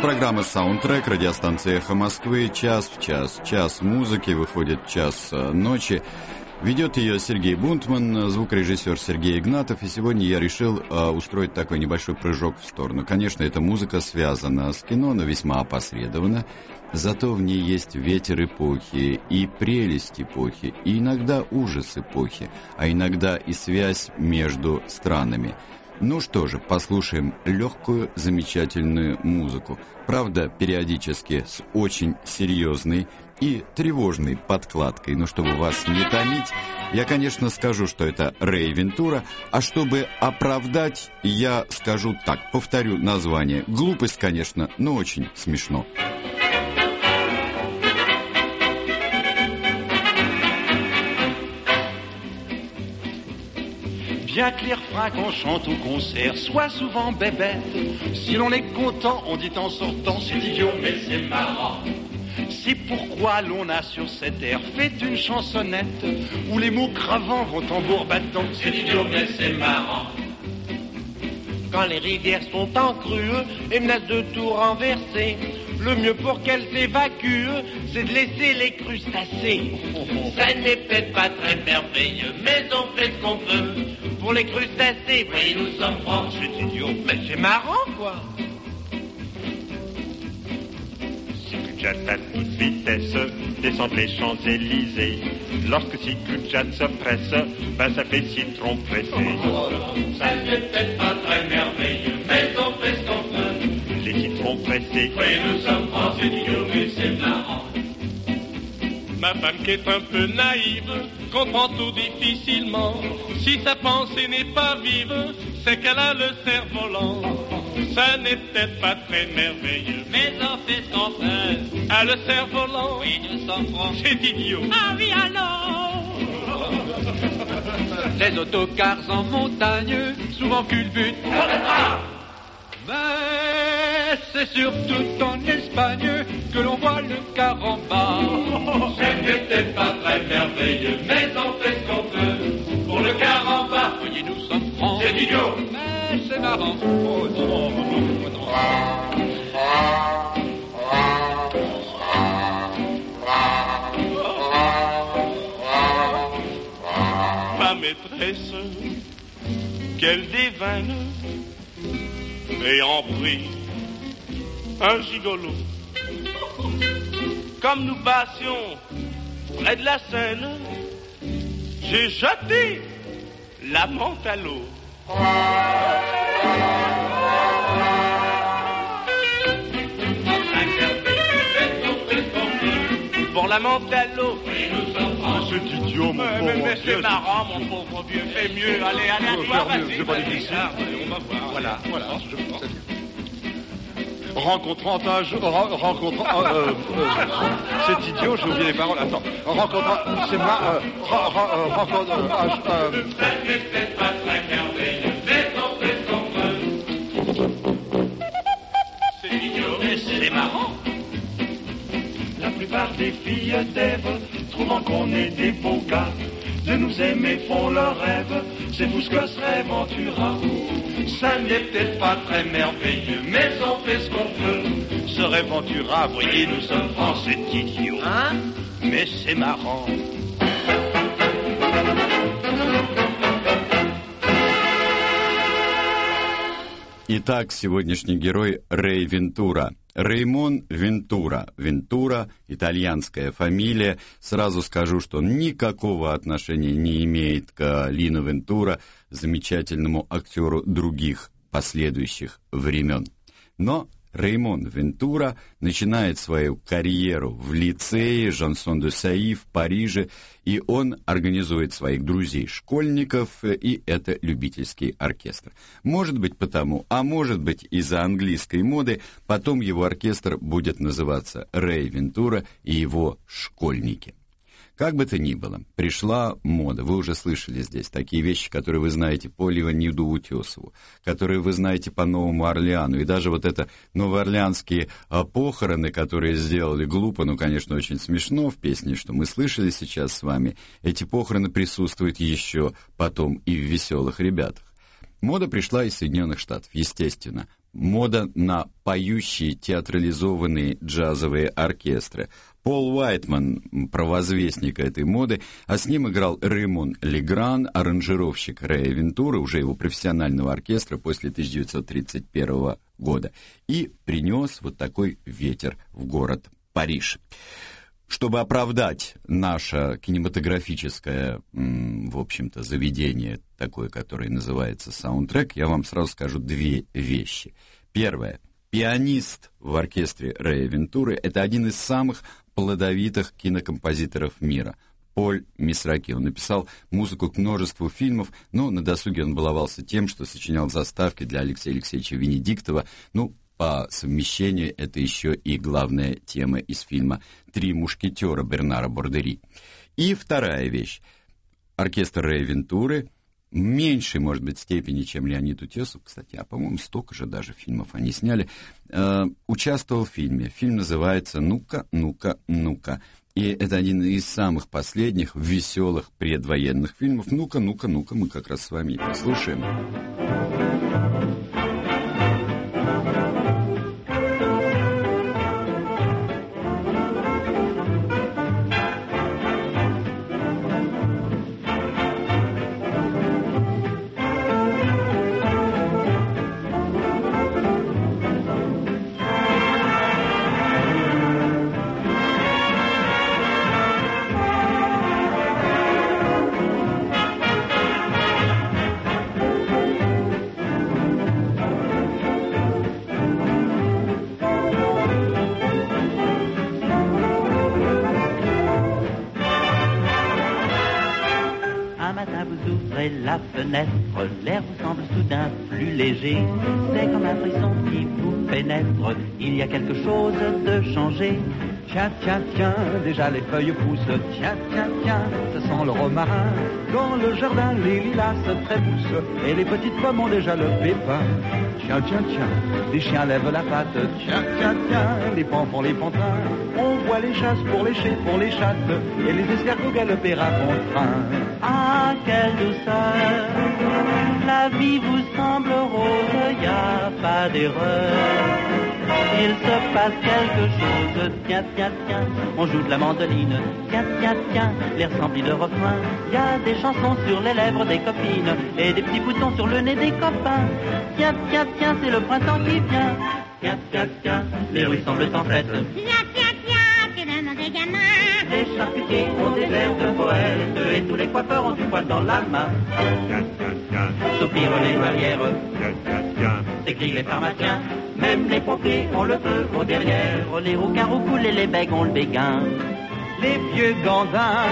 программа «Саундтрек», радиостанция «Эхо Москвы». Час в час. Час музыки, выходит час ночи. Ведет ее Сергей Бунтман, звукорежиссер Сергей Игнатов. И сегодня я решил устроить такой небольшой прыжок в сторону. Конечно, эта музыка связана с кино, но весьма опосредованно. Зато в ней есть ветер эпохи и прелесть эпохи, и иногда ужас эпохи, а иногда и связь между странами. Ну что же, послушаем легкую, замечательную музыку. Правда, периодически с очень серьезной и тревожной подкладкой. Но чтобы вас не томить, я, конечно, скажу, что это Рэй Вентура, а чтобы оправдать, я скажу так, повторю название. Глупость, конечно, но очень смешно. Bien que les refrains qu'on chante au concert soient souvent bébêtes, si l'on est content, on dit en sortant, c'est idiot, mais c'est marrant. C'est pourquoi l'on a sur cette air fait une chansonnette où les mots cravants vont tambour battant, c'est idiot, mais c'est marrant. Quand les rivières sont en crue et menacent de tout renverser, le mieux pour qu'elles s'évacuent, c'est de laisser les crustacés. Ça n'est peut-être pas très merveilleux, mais on fait ce qu'on peut. Pour les crustacés, oui, nous sommes francs, c'est idiot, mais c'est marrant, quoi. Si Kudjat à toute vitesse descend les Champs-Élysées, lorsque si Kudjat se presse, ben ça fait citron pressé. Ça n'est peut-être pas très merveilleux, mais on fait ce qu'on peut. Les citrons pressés, oui, nous sommes francs, c'est idiot, mais c'est marrant. Ma femme qui est un peu naïve comprend tout difficilement. Si sa pensée n'est pas vive, c'est qu'elle a le cerf-volant. Ça n'est peut-être pas très merveilleux, mais on fait ce qu'on peut. Ah, le cerf-volant, oui, nous sommes francs, c'est idiot. Ah oui, alors. Les autocars en montagne, souvent culbutent. Mais c'est surtout en Espagne que l'on voit le car en bas. Ce n'est peut-être pas très merveilleux, mais on fait ce qu'on peut. Pour le car en bas, voyez, nous sommes francs. C'est idiot, mais c'est marrant. Oh non, oh non. Ma maîtresse, qu'elle dévane, ayant pris un gigolo. Comme nous passions près de la Seine, j'ai jeté la menthe à l'eau. Pour la menthe à l'eau, c'est idiot, mon pauvre mais c'est vieux. marrant, mon pauvre vieux, fais mieux, allez, à toi, vas-y, c'est pas vas-y. difficile. Ah, on va voir. Voilà, je pense. Rencontrant c'est idiot, j'ai oublié les paroles. Attends, rencontrant, c'est moi, Ça n'est peut-être pas très merveilleux, mais on fait ce qu'on peut. C'est idiot, mais c'est marrant. La plupart des filles d'Ève, trouvant qu'on est des beaux gars, de nous aimer font leur rêve, c'est tout ce que serait Ventura. Ça n'est peut-être pas très merveilleux, mais on fait ce qu'on peut. Serait Ventura, voyez, nous sommes francs, c'est idiot. Hein? Mais c'est marrant. Итак, сегодняшний герой Рэй Вентура. Реймон Вентура. Вентура, итальянская фамилия. Сразу скажу, что он никакого отношения не имеет к Лино Вентура, замечательному актеру других последующих времен. Но Реймон Вентура начинает свою карьеру в лицее Жансон де Саи в Париже, и он организует своих друзей-школьников, и это любительский оркестр. Может быть потому, а может быть из-за английской моды, потом его оркестр будет называться Рэй Вентура и его школьники. Как бы то ни было, пришла мода. Вы уже слышали здесь такие вещи, которые вы знаете по Леониду Утесову, которые вы знаете по Новому Орлеану. И даже вот это новоорлеанские похороны, которые сделали глупо, но, конечно, очень смешно в песне, что мы слышали сейчас с вами. Эти похороны присутствуют еще потом и в «Веселых ребятах». Мода пришла из Соединенных Штатов, естественно. мода на поющие театрализованные джазовые оркестры. Пол Уайтман, провозвестник этой моды, а с ним играл Реймон Легран, аранжировщик Рэя Вентуры, уже его профессионального оркестра после 1931 года, и принес вот такой ветер в город Париж. Чтобы оправдать наше кинематографическое, в общем-то, заведение, такое, которое называется саундтрек, я вам сразу скажу две вещи. Первое. Пианист в оркестре Рэя Вентуры – это один из самых плодовитых кинокомпозиторов мира. Поль Мисраки. Он написал музыку к множеству фильмов, но на досуге он баловался тем, что сочинял заставки для Алексея Алексеевича Венедиктова. По совмещению это еще и главная тема из фильма «Три мушкетера» Бернара Бордери. И вторая вещь. Оркестр Рэя Вентуры в меньшей, может быть, степени, чем Леонид Утесов, кстати, по-моему, столько же даже фильмов они сняли, участвовал в фильме. Фильм называется «Ну-ка, ну-ка, ну-ка». И это один из самых последних веселых предвоенных фильмов. «Ну-ка, ну-ка, ну-ка», мы как раз с вами и послушаем. La fenêtre, l'air vous semble soudain plus léger. C'est comme un frisson qui vous pénètre. Il y a quelque chose de changé. Tiens, tiens, tiens, déjà les feuilles poussent. Tiens, tiens, tiens, ça sent le romarin. Dans le jardin, les lilas se trémoussent. Et les petites pommes ont déjà le pépin. Tiens, tiens, tiens, les chiens lèvent la patte. Tiens, tiens, tiens, les pans font les pantins. On voit les chasses pour les chais, pour les chattes. Et les escargots galoper à contre-train. Ah, quelle douceur! La vie vous semble rose, y a pas d'erreur. Il se passe quelque chose, tiens, tiens, tiens, on joue de la mandoline, tiens, tiens, tiens, l'air s'emplit de refrains, y a des chansons sur les lèvres des copines, et des petits boutons sur le nez des copains, tiens, tiens, tiens, c'est le printemps qui vient, tiens, tiens, tiens, les rues semblent en fête, tiens, tiens, tiens, que demandent les gamins, les charcutiers ont des airs de poète, et tous les coiffeurs ont du poil dans la main, Tiens, tiens, tiens, soupirent les douanières, tiens, tiens, tiens. s'écrient les pharmaciens. Même les pompiers ont le feu au derrière. Les rouquins roucoulent et les bègues ont le béguin. Les vieux gandins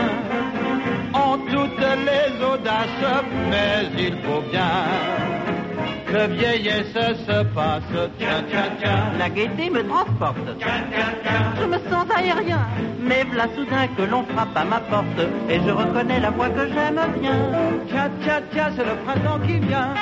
ont toutes les audaces, mais il faut bien que vieillesse se passe. Tiens, tiens, tiens. La gaieté me transporte. Tiens, tiens, tiens. Je me sens aérien. Mais v'là soudain que l'on frappe à ma porte et je reconnais la voix que j'aime bien. Tiens, tiens, tiens, c'est le printemps qui vient.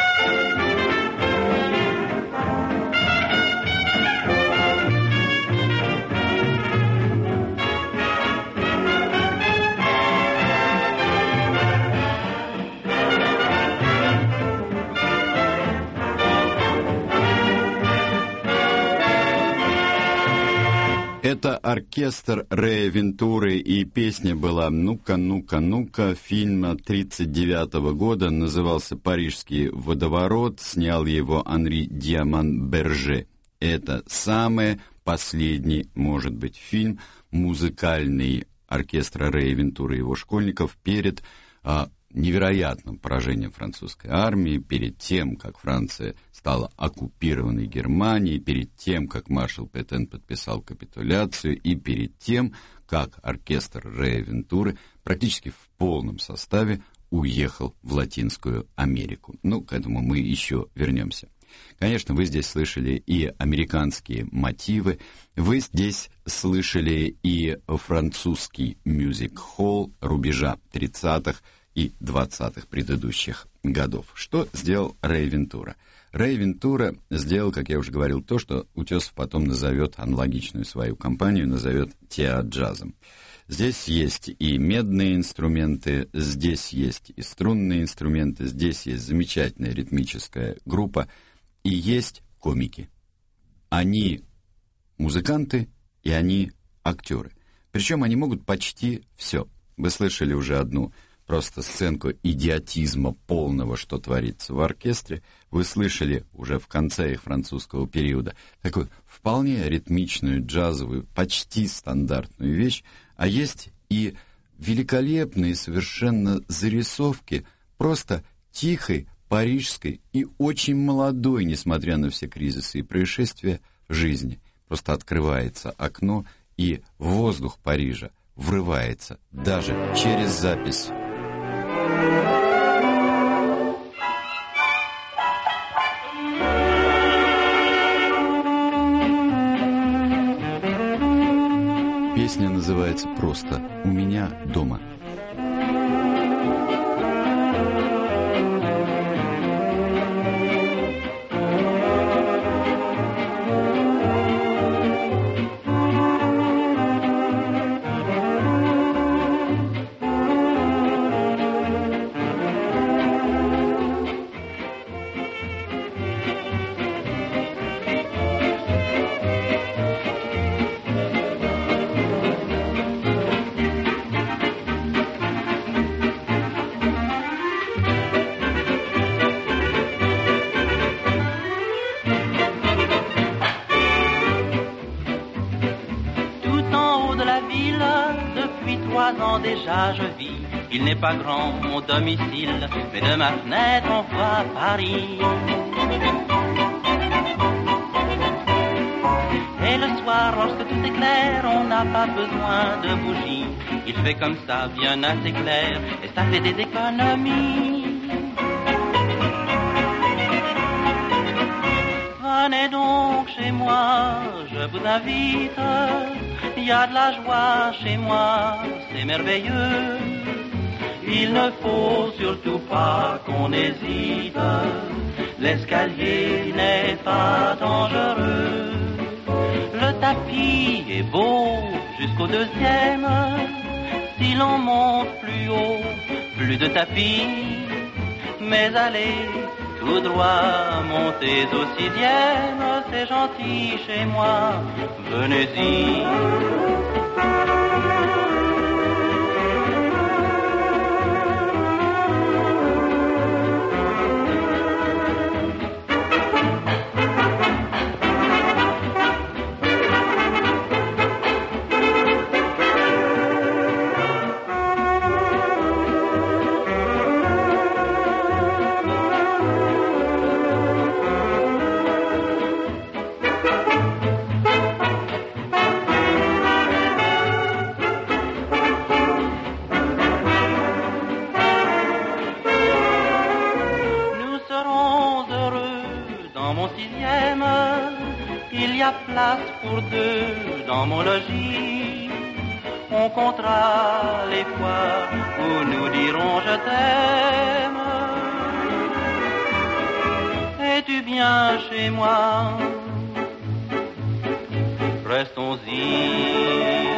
Это оркестр Рэя Вентуры, и песня была «Ну-ка, ну-ка, ну-ка». Фильм 1939 года, назывался «Парижский водоворот», снял его Анри Диаман-Берже. Это самый последний, может быть, фильм музыкальный оркестра Рэя Вентуры и его школьников перед невероятным поражением французской армии, перед тем, как Франция стала оккупированной Германией, перед тем, как маршал Петен подписал капитуляцию, и перед тем, как оркестр Рэя Вентуры практически в полном составе уехал в Латинскую Америку. К этому мы еще вернемся. Конечно, вы здесь слышали и американские мотивы, вы здесь слышали и французский мюзик-холл рубежа 30-х и 20-х предыдущих годов. Что сделал Рэй Вентура? Рэй Вентура сделал, как я уже говорил, то, что Утесов потом назовет, аналогичную свою компанию, назовет теаджазом. Здесь есть и медные инструменты, здесь есть и струнные инструменты, здесь есть замечательная ритмическая группа, и есть комики. Они музыканты и они актеры. Причем они могут почти все. Вы слышали уже одну просто сценку идиотизма полного, что творится в оркестре. Вы слышали уже в конце их французского периода такую вполне ритмичную, джазовую, почти стандартную вещь. А есть и великолепные совершенно зарисовки просто тихой, парижской и очень молодой, несмотря на все кризисы и происшествия, жизни. Просто открывается окно, и воздух Парижа врывается даже через запись. Песня называется просто «У меня дома». Déjà je vis, il n'est pas grand mon domicile, mais de ma fenêtre on voit Paris. Et le soir, lorsque tout est clair, on n'a pas besoin de bougies. Il fait comme ça, bien assez clair, et ça fait des économies. Venez donc chez moi, je vous invite. Il y a de la joie chez moi, c'est merveilleux. Il ne faut surtout pas qu'on hésite. L'escalier n'est pas dangereux. Le tapis est beau jusqu'au deuxième. Si l'on monte plus haut, plus de tapis. Mais allez tout droit, montez au sixième. C'est gentil chez moi, venez-y. Place pour deux dans mon logis. On comptera les fois où nous dirons je t'aime. Es-tu bien chez moi? Restons-y.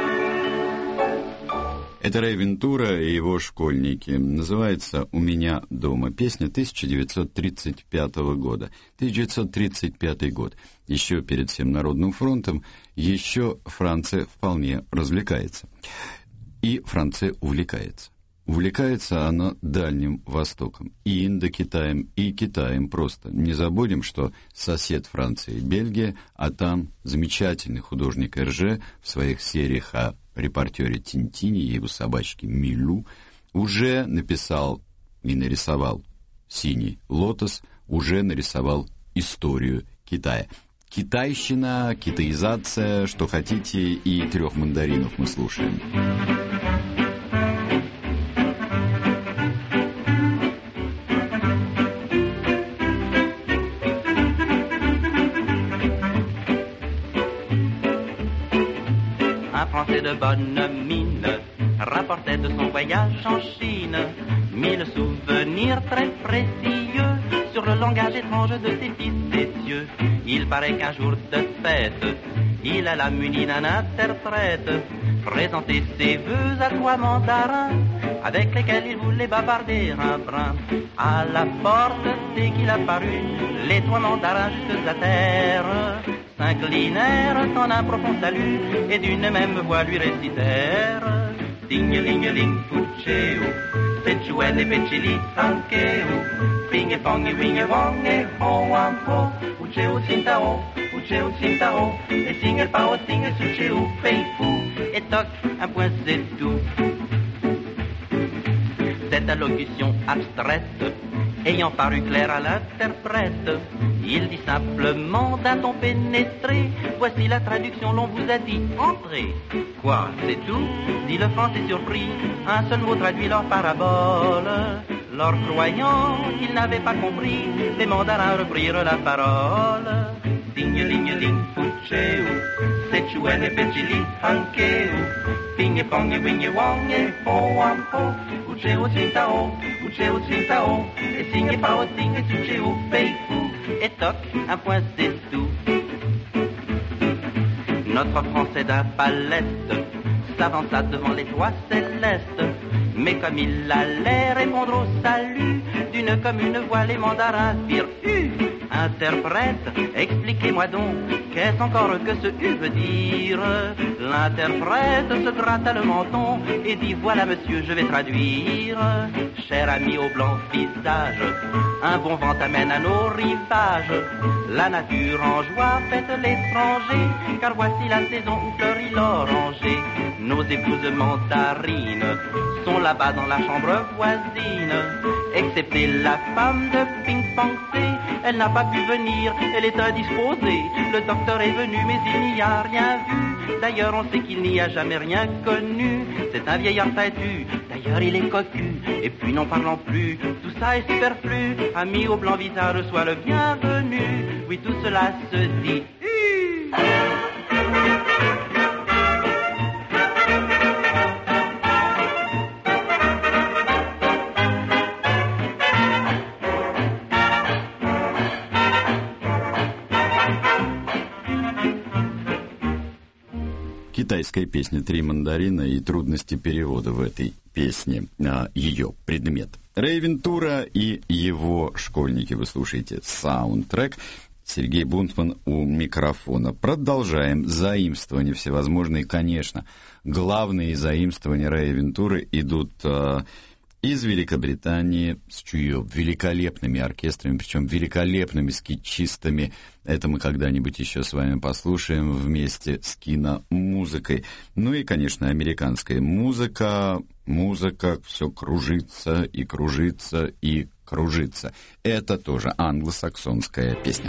Это Рэй Вентура и его школьники. Называется «У меня дома». Песня 1935 года. 1935 год. Еще перед всем Народным фронтом, еще Франция вполне развлекается. И Франция увлекается. Увлекается она Дальним Востоком, и Индокитаем, и Китаем просто. Не забудем, что сосед Франции — Бельгия, а там замечательный художник Эрже в своих сериях о репортере Тинтине и его собачке Милу уже написал и нарисовал «Синий лотос», уже нарисовал историю Китая. Китайщина, китаизация, что хотите, и трех мандаринов мы слушаем. Un Français de bonne mine rapportait de son voyage en Chine 1000 souvenirs très précieux sur le langage étrange de ses fils et cieux. Il paraît qu'un jour de fête, il alla muni d'un interprète présenter ses vœux à trois mandarins avec lesquels il voulait bavarder un brin. À la porte, dès qu'il apparut, les trois mandarins jusque à terre s'inclinèrent en un profond salut et d'une même voix lui récitèrent: Ding-a-ling-a-ling, puceu, pechuelle et pechili, tankeu, ping-e-pong et wing-e-wong et ho-wam-po, uceu tsintao, uceu tsintao, et sing-e-pao, sing-e-suceu, pei-fou, et toc, un point c'est tout. Cette allocution abstraite ayant paru claire à l'interprète, il dit simplement d'un ton pénétré: voici la traduction, l'on vous a dit entrez. Quoi, c'est tout? Dit le français surpris, un seul mot traduit leur parabole. Leur croyant qu'ils n'avaient pas compris, les mandarins reprirent la parole. Ding-a-ling-a-ling, puceu, sechuel et pechili, hankeu, ping-e-pong et wing-e-wong et ho-wam-po, uceu tsintao, uceu tsintao, et sing-e-pao, sing-e-suceu, pei-fou, et toc, un point c'est tout. Notre français d'un palette s'avança devant les toits célestes, mais comme il allait répondre au salut, d'une commune voix les mandarins firent U. Interprète, expliquez-moi donc, qu'est-ce encore que ce U veut dire? L'interprète se gratta le menton et dit: voilà monsieur, je vais traduire. Cher ami au blanc visage, un bon vent t'amène à nos rivages. La nature en joie fête l'étranger, car voici la saison où fleurit l'oranger. Nos épouses mandarines sont là-bas dans la chambre voisine, excepté la femme de Ping-Pong C. Elle n'a pas pu venir, elle est indisposée. Le docteur est venu, mais il n'y a rien vu. D'ailleurs, on sait qu'il n'y a jamais rien connu. C'est un vieillard têtu, d'ailleurs il est cocu. Et puis n'en parlons plus, tout ça est superflu. Ami au blanc visage, sois le bienvenu. Oui, tout cela se dit. Китайская песня «Три мандарина» и трудности перевода в этой песне, ее предмет. Рэй Вентура и его школьники. Вы слушаете саундтрек. Сергей Бунтман у микрофона. Продолжаем. Заимствования всевозможные, конечно. Главные заимствования Рэя Вентуры идут из Великобритании с чьими великолепными оркестрами, причем великолепными скитчистами. Это мы когда-нибудь еще с вами послушаем вместе с киномузыкой. Ну и, конечно, американская музыка. Музыка, все кружится и кружится и кружится. Это тоже англосаксонская песня.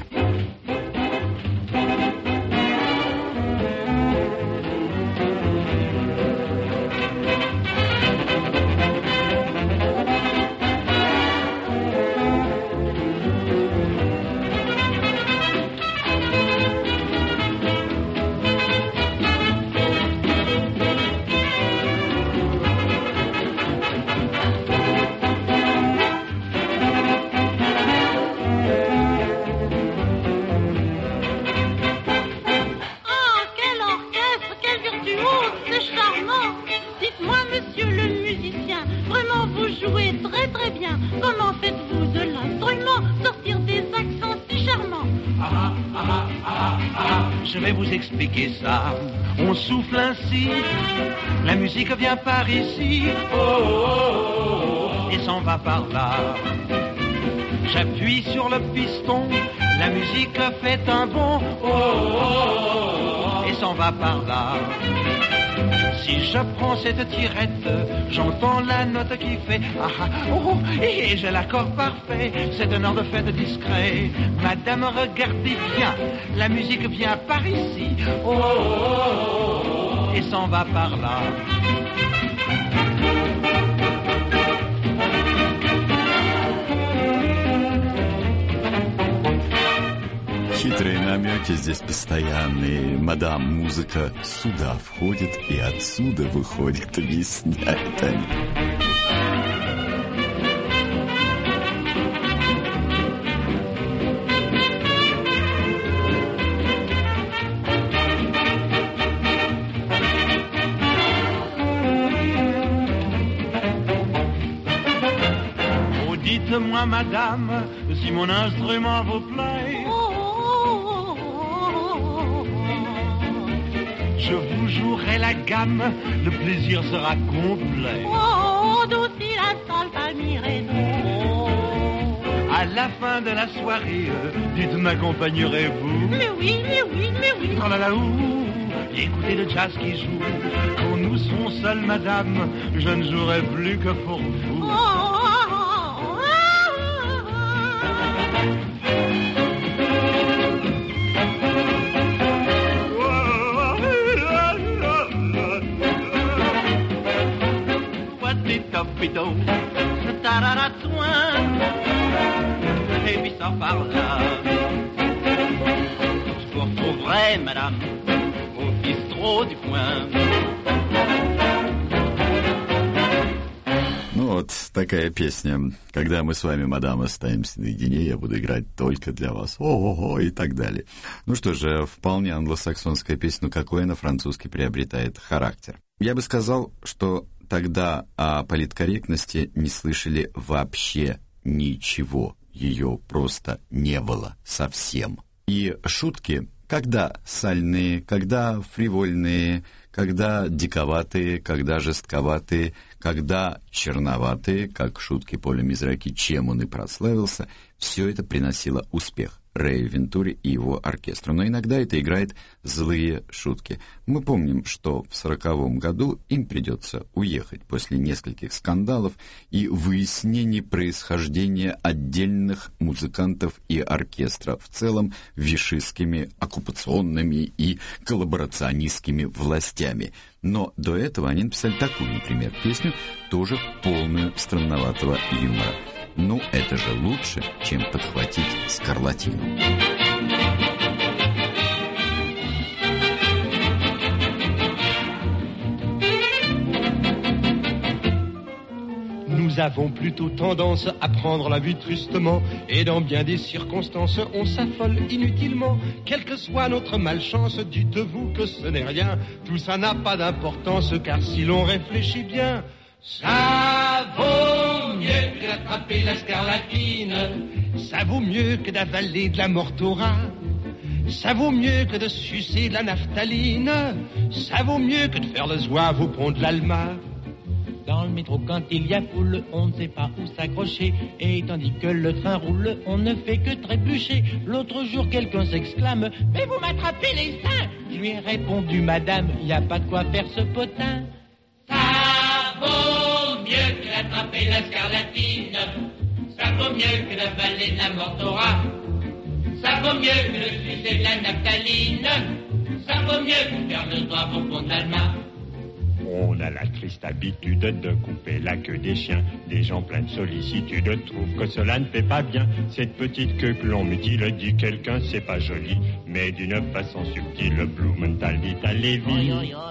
Je vais vous expliquer ça. On souffle ainsi, la musique vient par ici, oh, oh, oh, et s'en va par là. J'appuie sur le piston, la musique fait un bond, oh, oh, oh, et s'en va par là. Si je prends cette tirette, j'entends la note qui fait ah ah oh, et j'ai l'accord parfait. C'est un ordre de fête discret. Madame, regardez bien, la musique vient par ici, oh, oh, oh, oh, et s'en va par là. Хитрые намеки здесь постоянные. Мадам, музыка сюда входит и отсюда выходит, объясняет они. dites-moi, madame, si mon instrument vous plaît. Je vous jouerai la gamme, le plaisir sera complet. Oh, douce la sol fa mi réseau. À la fin de la soirée, dites m'accompagnerez-vous? Mais oui, mais oui, mais oui. Dans la laou, écoutez le jazz qui joue. Quand nous serons seuls, madame, je ne jouerai plus que pour vous. Topito, tararatoin, et puis ça par là. Je vous retrouverai, madame, au bistrot du coin. Ну вот такая песня. Когда мы с вами, мадам, остаемся наедине, я буду играть только для вас. Ого-го и так далее. Ну что же, вполне англосаксонская песня, но какой она французский приобретает характер. Я бы сказал, что тогда о политкорректности не слышали вообще ничего. Ее просто не было совсем. И шутки, когда сальные, когда фривольные, когда диковатые, когда жестковатые, когда черноватые, как шутки Поля Мизраки, чем он и прославился, все это приносило успех Рэю Вентуре и его оркестру. Но иногда это играет злые шутки. Мы помним, что в 1940 году им придется уехать после нескольких скандалов и выяснений происхождения отдельных музыкантов и оркестра в целом вишистскими, оккупационными и коллаборационистскими властями. Но до этого они написали такую, например, песню, тоже полную странноватого юмора. Ну, это же лучше, чем подхватить скарлатину. Nous avons plutôt tendance à prendre la vie tristement, et dans bien des circonstances, on s'affole inutilement. Quelle que soit notre malchance, dites-vous que ce n'est rien. Tout ça n'a pas d'importance, car si l'on réfléchit bien, ça vaut mieux que d'attraper la scarlatine, ça vaut mieux que d'avaler de la mortora, ça vaut mieux que de sucer de la naphtaline, ça vaut mieux que de faire le zouave au pont de l'Alma. Dans le métro, quand il y a foule, on ne sait pas où s'accrocher. Et tandis que le train roule, on ne fait que trébucher. L'autre jour, quelqu'un s'exclame « Mais vous m'attrapez les seins !» Je lui ai répondu « Madame, il n'y a pas de quoi faire ce potin. » Ça vaut mieux que d'attraper la scarlatine, ça vaut mieux que d'avaler de la mortora, ça vaut mieux que de sucer de la naphtaline, ça vaut mieux que faire le doigt au pont d'Alma. On a la triste habitude de couper la queue des chiens. Des gens pleins de sollicitude trouvent que cela ne fait pas bien. Cette petite queue que l'on mutile, dit quelqu'un, c'est pas joli. Mais d'une façon subtile, Blumenthal dit à Lévy.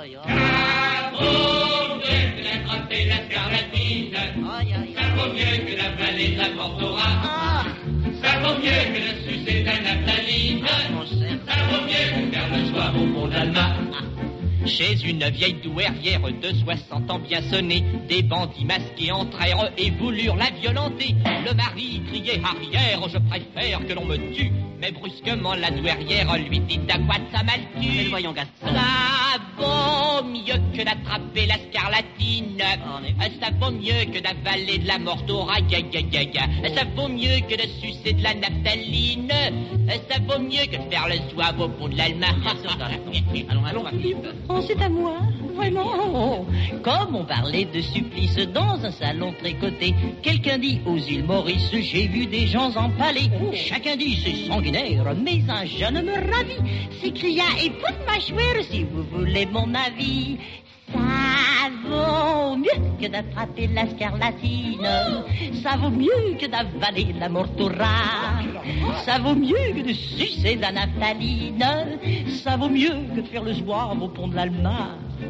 Ça vaut mieux que d'attraper la scarlatine, ça vaut mieux que d'avaler de la mortora, ça vaut mieux que de sucer de la naphtaline, ça vaut mieux que faire le soir au pont d'Alma. Chez une vieille douairière de 60 ans bien sonnée, des bandits masqués entrèrent et voulurent la violenter. Le mari criait arrière, je préfère que l'on me tue. Mais brusquement la douairière lui dit à quoi ça mal tue. Mais voyons Gaston. Ça vaut mieux que d'attraper la scarlatine. Ça vaut mieux que d'avaler de la mortora. Ça vaut mieux que de sucer de la naphtaline. Ça vaut mieux que de faire le zouave au pont de l'Alma. Allons, Oh, c'est à moi, vraiment. Comme on parlait de supplice dans un salon tricoté, quelqu'un dit aux îles Maurice, j'ai vu des gens empalés. Chacun dit c'est sanguinaire, mais un jeune me ravit. S'écria, écoute ma chouette, si vous voulez mon avis. Ça vaut mieux que d'attraper la scarlatine, ça vaut mieux que d'avaler la mortora, ça vaut mieux que de sucer de la naphtaline, ça vaut mieux que de faire le zouave au pont de l'Alma.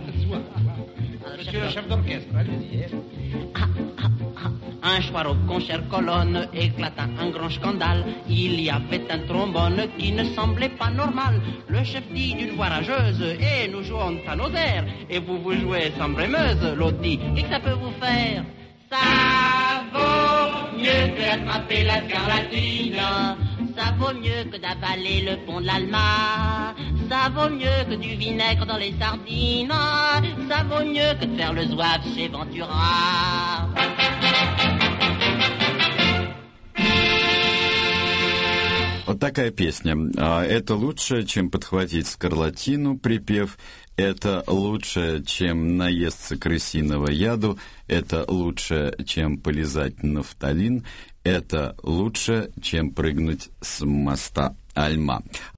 Monsieur le chef d'orchestre, allez-y. Un soir au concert colonne éclata un grand scandale. Il y avait un trombone qui ne semblait pas normal. Le chef dit d'une voix rageuse, et nous jouons à nos airs, et vous vous jouez sans brémeuse. L'autre dit, qu'est-ce que ça peut vous faire? Ça vaut mieux que d'attraper la scarlatine. Ça vaut mieux que d'avaler le pont de l'Alma. Ça vaut mieux que du vinaigre dans les sardines. Ça vaut mieux que de faire le zouave chez Ventura. Вот такая песня. Это лучше, чем подхватить скарлатину, припев. Это лучше, чем наесться крысиного яду. Это лучше, чем полизать нафталин. Это лучше, чем прыгнуть с моста Альма.